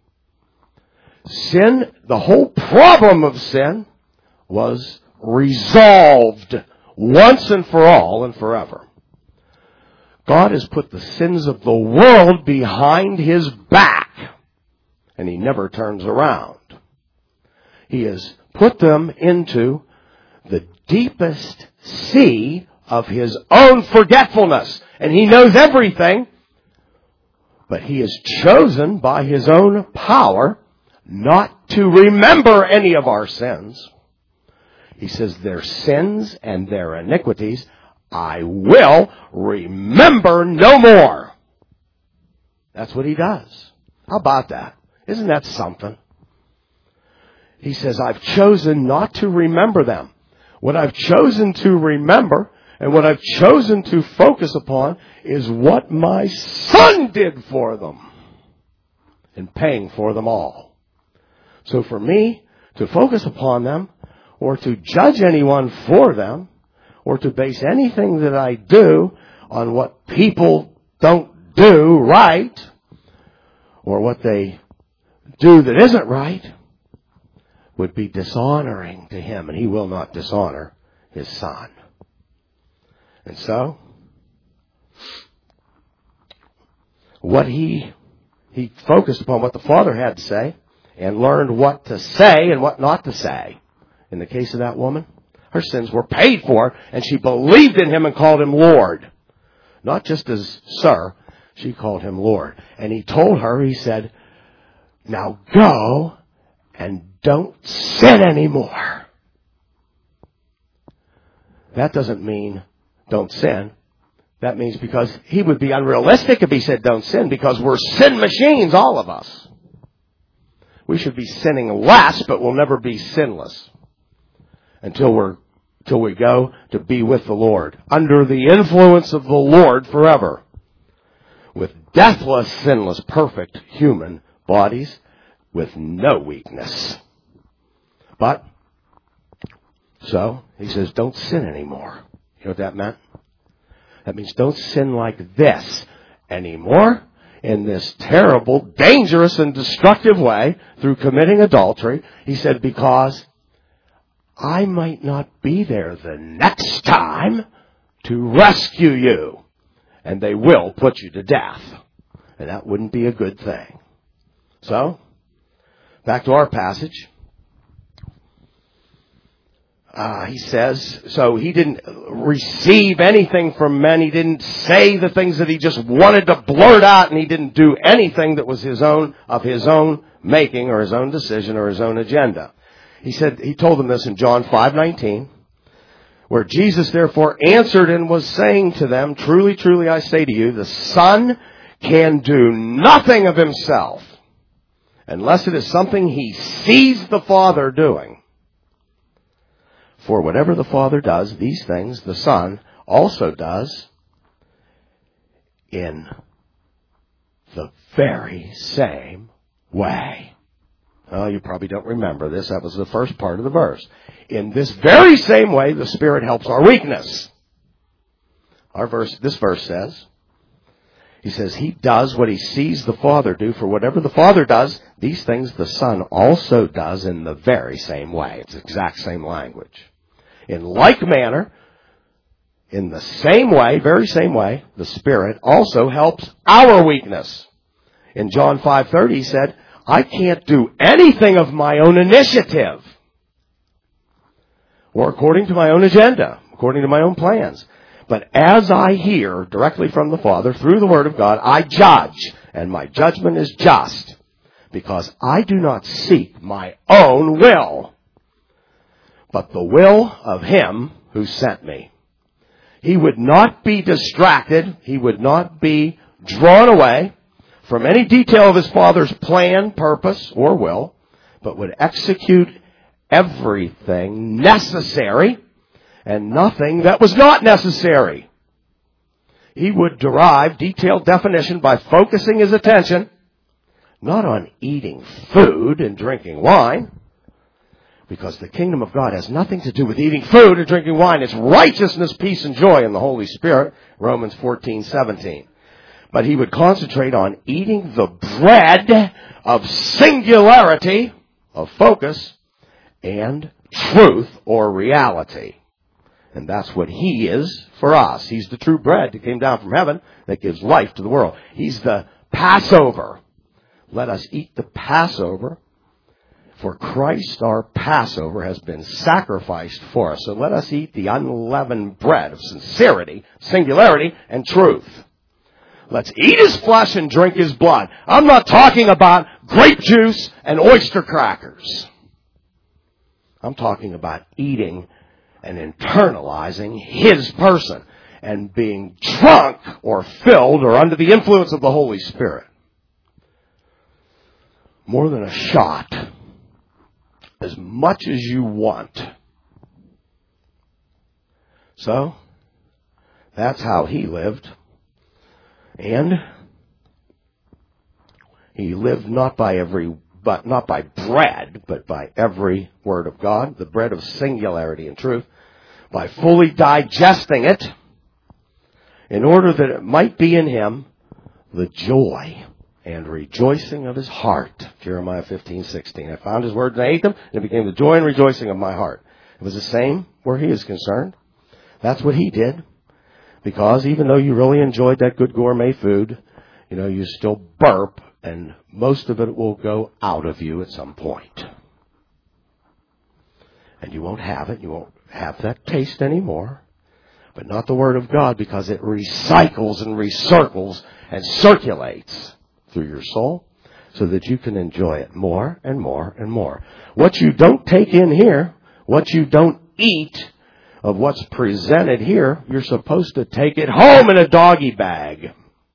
Sin, the whole problem of sin, was resolved once and for all and forever. God has put the sins of the world behind his back, and he never turns around. He has put them into the deepest sea of his own forgetfulness, and he knows everything, but he has chosen by his own power not to remember any of our sins. He says, their sins and their iniquities I will remember no more. That's what he does. How about that? Isn't that something? He says, I've chosen not to remember them. What I've chosen to remember and what I've chosen to focus upon is what my Son did for them in paying for them all. So for me to focus upon them, or to judge anyone for them, or to base anything that I do on what people don't do right, or what they do that isn't right, would be dishonoring to him, and he will not dishonor his Son. And so, what he focused upon what the Father had to say, and learned what to say and what not to say. In the case of that woman, her sins were paid for, and she believed in him and called him Lord. Not just as Sir, she called him Lord. And he told her, he said, now go and don't sin anymore. That doesn't mean don't sin. That means because he would be unrealistic if he said don't sin, because we're sin machines, all of us. We should be sinning less, but we'll never be sinless until we go to be with the Lord, under the influence of the Lord forever. with deathless, sinless, perfect human bodies with no weakness. But, so, he says, don't sin anymore. You know what that meant? That means don't sin like this anymore in this terrible, dangerous, and destructive way through committing adultery. He said, because I might not be there the next time to rescue you. And they will put you to death. And that wouldn't be a good thing. So, back to our passage. He says, so he didn't receive anything from men. He didn't say the things that he just wanted to blurt out, and he didn't do anything that was his own making, or his own decision, or his own agenda. He told them this in John 5:19, where Jesus therefore answered and was saying to them, truly, truly, I say to you, the Son can do nothing of himself unless it is something he sees the Father doing. For whatever the Father does, these things the Son also does in the very same way. Oh, you probably don't remember this. That was the first part of the verse. In this very same way, the Spirit helps our weakness. This verse says, he says, he does what he sees the Father do. For whatever the Father does, these things the Son also does in the very same way. It's the exact same language. In like manner, in the same way, very same way, the Spirit also helps our weakness. In John 5:30, he said, I can't do anything of my own initiative or according to my own agenda, according to my own plans. But as I hear directly from the Father through the Word of God, I judge, and my judgment is just, because I do not seek my own will, but the will of Him who sent me. He would not be distracted. He would not be drawn away from any detail of his Father's plan, purpose, or will, but would execute everything necessary and nothing that was not necessary. He would derive detailed definition by focusing his attention not on eating food and drinking wine, because the kingdom of God has nothing to do with eating food or drinking wine. It's righteousness, peace, and joy in the Holy Spirit, Romans 14:17. But he would concentrate on eating the bread of singularity, of focus, and truth or reality. And that's what he is for us. He's the true bread that came down from heaven that gives life to the world. He's the Passover. Let us eat the Passover. For Christ, our Passover, has been sacrificed for us. So let us eat the unleavened bread of sincerity, singularity, and truth. Let's eat his flesh and drink his blood. I'm not talking about grape juice and oyster crackers. I'm talking about eating and internalizing his person and being drunk or filled or under the influence of the Holy Spirit. More than a shot. As much as you want. So, that's how he lived. And he lived not by bread, but by every word of God, the bread of singularity and truth, by fully digesting it, in order that it might be in him the joy and rejoicing of his heart. Jeremiah 15:16. I found his words and I ate them, and it became the joy and rejoicing of my heart. It was the same where he is concerned. That's what he did. Because even though you really enjoyed that good gourmet food, you still burp, and most of it will go out of you at some point. And you won't have it. You won't have that taste anymore. But not the Word of God, because it recycles and recircles and circulates through your soul so that you can enjoy it more and more and more. What you don't take in here, what you don't eat of what's presented here, you're supposed to take it home in a doggy bag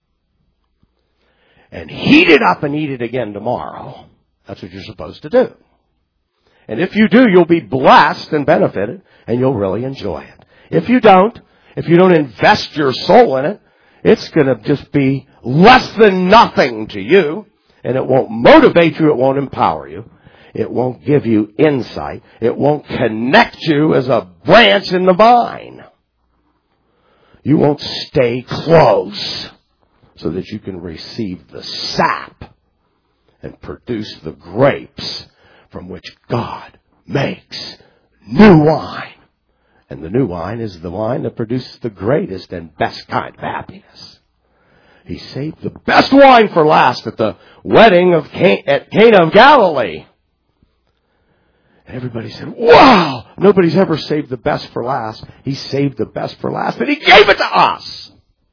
and heat it up and eat it again tomorrow. That's what you're supposed to do. And if you do, you'll be blessed and benefited, and you'll really enjoy it. If you don't invest your soul in it, it's going to just be less than nothing to you, and it won't motivate you, it won't empower you, it won't give you insight, it won't connect you as a branch in the vine. You won't stay close so that you can receive the sap and produce the grapes from which God makes new wine. And the new wine is the wine that produces the greatest and best kind of happiness. He saved the best wine for last at the wedding at Cana of Galilee. And everybody said, wow, nobody's ever saved the best for last. He saved the best for last, and He gave it to us.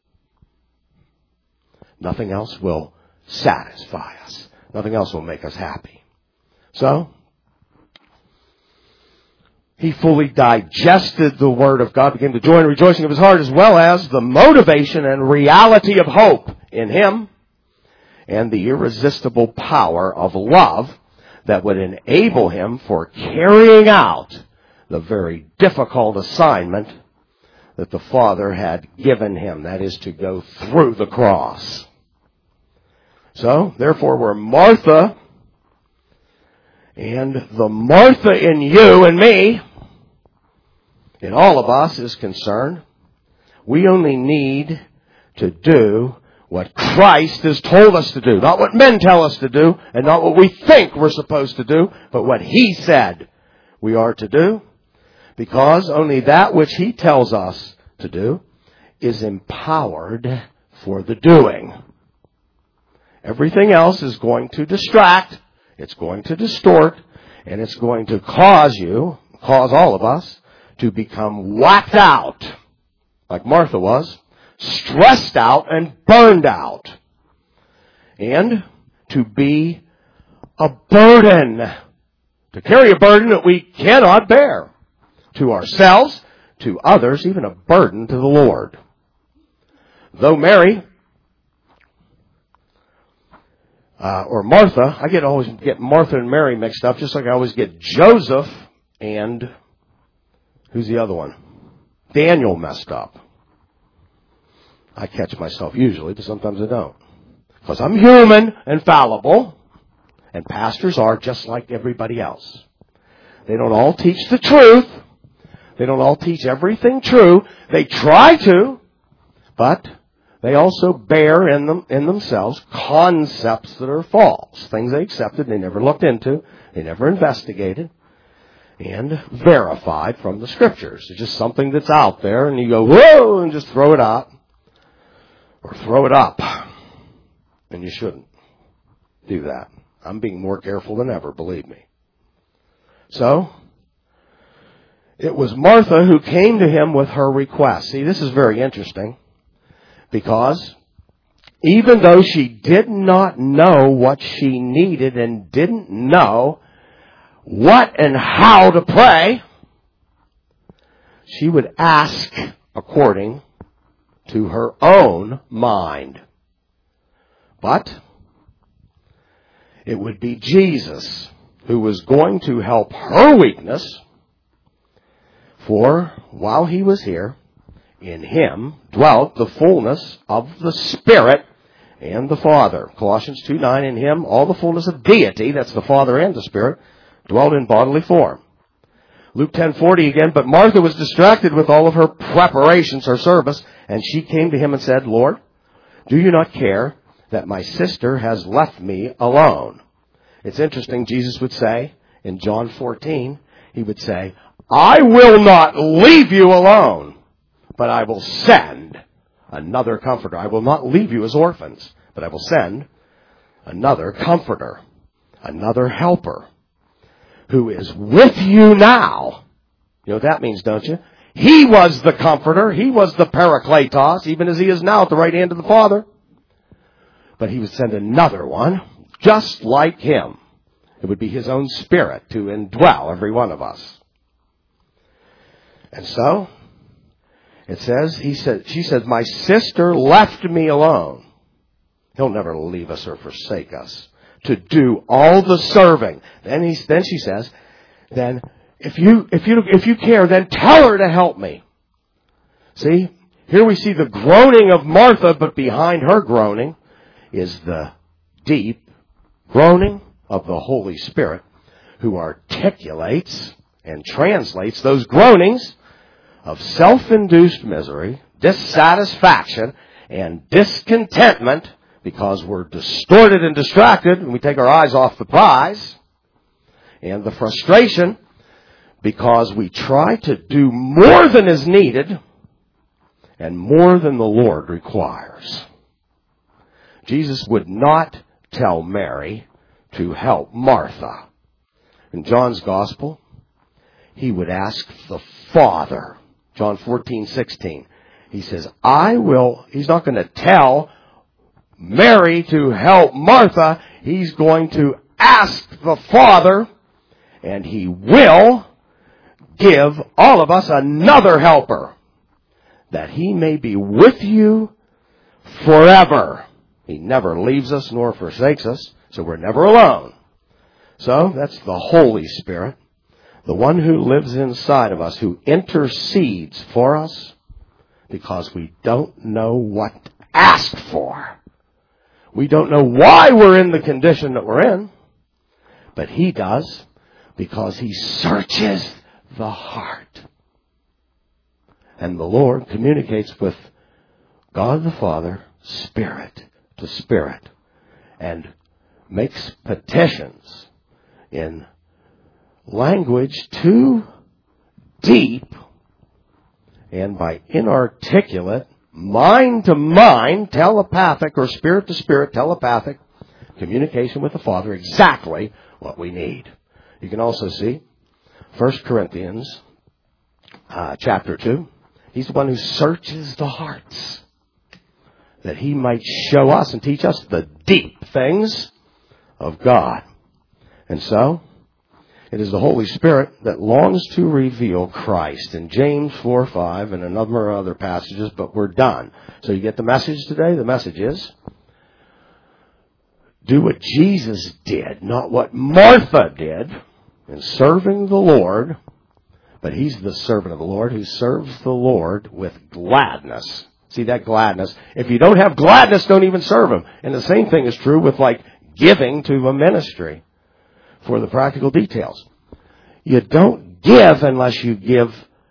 Nothing else will satisfy us. Nothing else will make us happy. So, he fully digested the Word of God, became the joy and rejoicing of his heart, as well as the motivation and reality of hope in Him, and the irresistible power of love that would enable him for carrying out the very difficult assignment that the Father had given him, that is, to go through the cross. So, therefore, where Martha, and the Martha in you and me, in all of us, is concerned, we only need to do what Christ has told us to do. Not what men tell us to do, and not what we think we're supposed to do, but what He said we are to do. Because only that which He tells us to do is empowered for the doing. Everything else is going to distract, it's going to distort, and it's going to cause all of us, to become whacked out, like Martha was, stressed out and burned out, and to be a burden, to carry a burden that we cannot bear to ourselves, to others, even a burden to the Lord. Though Mary, or Martha, I always get Martha and Mary mixed up, just like I always get Joseph and, who's the other one? Daniel messed up. I catch myself usually, but sometimes I don't. Because I'm human and fallible, and pastors are just like everybody else. They don't all teach the truth. They don't all teach everything true. They try to, but they also bear in themselves concepts that are false. Things they accepted, they never looked into, they never investigated, and verified from the Scriptures. It's just something that's out there, and you go, whoa, and just throw it out. Or throw it up. And you shouldn't do that. I'm being more careful than ever, believe me. So, it was Martha who came to him with her request. See, this is very interesting. Because even though she did not know what she needed and didn't know what and how to pray, she would ask according to her own mind. But it would be Jesus who was going to help her weakness, for while He was here, in Him dwelt the fullness of the Spirit and the Father. Colossians 2:9, in Him all the fullness of deity, that's the Father and the Spirit, dwelt in bodily form. Luke 10:40 again, but Martha was distracted with all of her preparations, her service, and she came to Him and said, Lord, do you not care that my sister has left me alone? It's interesting, Jesus would say in John 14, He would say, I will not leave you alone, but I will send another comforter. I will not leave you as orphans, but I will send another comforter, another helper, who is with you now. You know what that means, don't you? He was the comforter. He was the parakletos, even as He is now at the right hand of the Father. But He would send another one, just like Him. It would be His own Spirit to indwell every one of us. And so, it says, she says, my sister left me alone. He'll never leave us or forsake us to do all the serving. Then she says, then if you care, then tell her to help me. See, Here we see the groaning of Martha, but behind her groaning is the deep groaning of the Holy Spirit, who articulates and translates those groanings of self-induced misery, dissatisfaction, and discontentment, because we're distorted and distracted and we take our eyes off the prize, and the frustration because we try to do more than is needed and more than the Lord requires. Jesus would not tell Mary to help Martha. In John's Gospel, he would ask the Father. John 14:16. He says, he's not going to tell Mary to help Martha. He's going to ask the Father, and he will give all of us another helper, that he may be with you forever. He never leaves us nor forsakes us, so we're never alone. So that's the Holy Spirit, the one who lives inside of us, who intercedes for us because we don't know what to ask for. We don't know why we're in the condition that we're in, but he does, because he searches the heart. And the Lord communicates with God the Father, spirit to spirit, and makes petitions in language too deep and by inarticulate, mind to mind, telepathic or spirit to spirit, telepathic communication with the Father, exactly what we need. You can also see 1 Corinthians chapter 2. He's the one who searches the hearts, that he might show us and teach us the deep things of God. And so, it is the Holy Spirit that longs to reveal Christ in James 4:5 and a number of other passages, but we're done. So you get the message today? The message is, do what Jesus did, not what Martha did in serving the Lord, but he's the servant of the Lord who serves the Lord with gladness. See that gladness? If you don't have gladness, don't even serve him. And the same thing is true with giving to a ministry. For the practical details, you don't give unless you give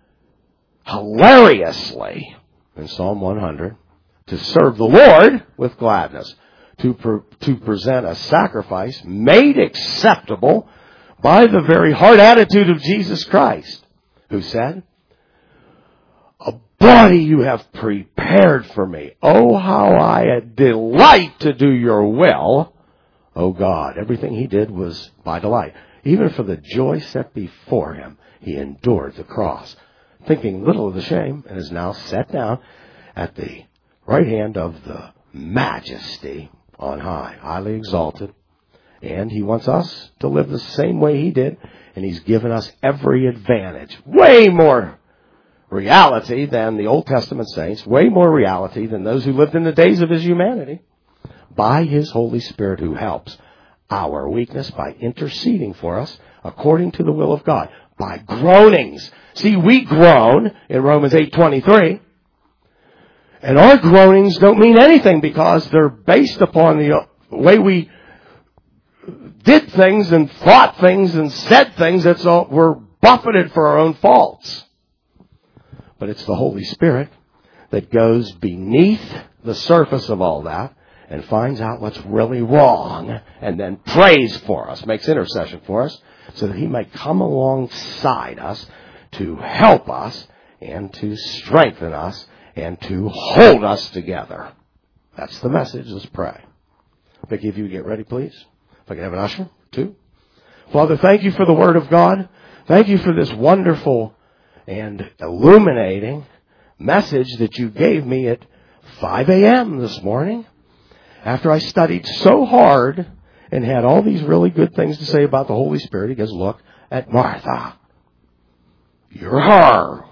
hilariously in Psalm 100 to serve the Lord with gladness, to present a sacrifice made acceptable by the very heart attitude of Jesus Christ, who said, "A body you have prepared for me. Oh, how I delight to do your will, O God." Everything he did was by delight. Even for the joy set before him, he endured the cross, thinking little of the shame, and is now set down at the right hand of the Majesty on high, highly exalted. And he wants us to live the same way he did, and he's given us every advantage. Way more reality than the Old Testament saints, way more reality than those who lived in the days of his humanity, by his Holy Spirit, who helps our weakness by interceding for us according to the will of God, by groanings. See, we groan in Romans 8:23, and our groanings don't mean anything because they're based upon the way we did things and thought things and said things. That's all. We're buffeted for our own faults. But it's the Holy Spirit that goes beneath the surface of all that and finds out what's really wrong, and then prays for us, makes intercession for us, so that he might come alongside us to help us and to strengthen us and to hold us together. That's the message. Let's pray. Vicki, if you would get ready, please. If I could have an usher, too. Father, thank you for the Word of God. Thank you for this wonderful and illuminating message that you gave me at 5 a.m. this morning, after I studied so hard and had all these really good things to say about the Holy Spirit. He goes, look at Martha. You're her.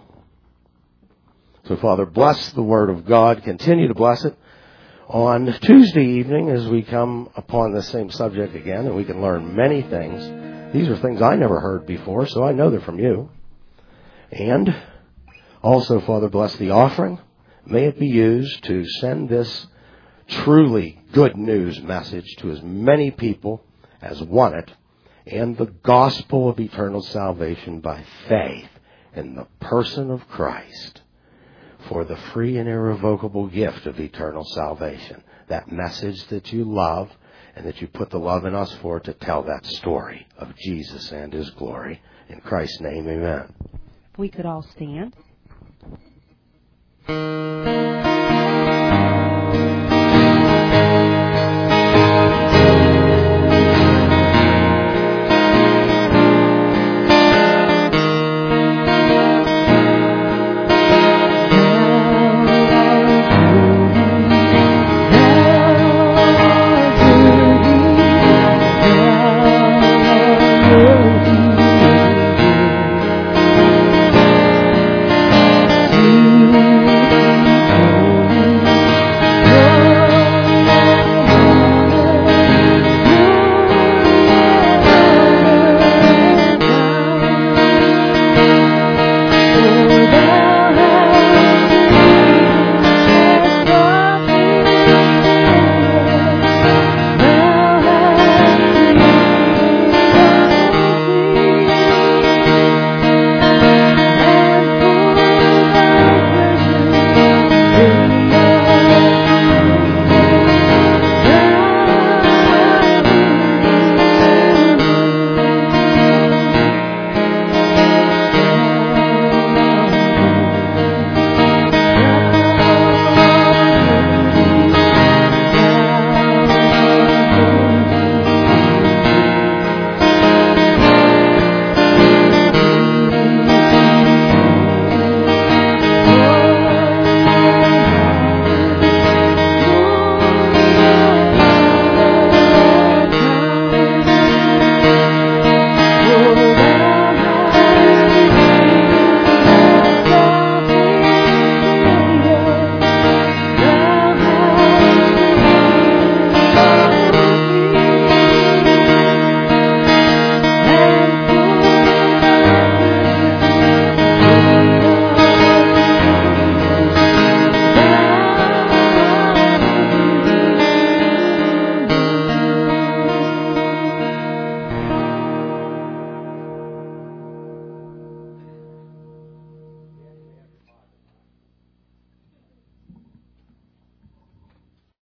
So, Father, bless the Word of God. Continue to bless it on Tuesday evening as we come upon the same subject again, and we can learn many things. These are things I never heard before, so I know they're from you. And also, Father, bless the offering May it be used to send this truly good news message to as many people as want it, and the gospel of eternal salvation by faith in the person of Christ for the free and irrevocable gift of eternal salvation. That message that you love and that you put the love in us for, to tell that story of Jesus and His glory. In Christ's name, amen. We could all stand.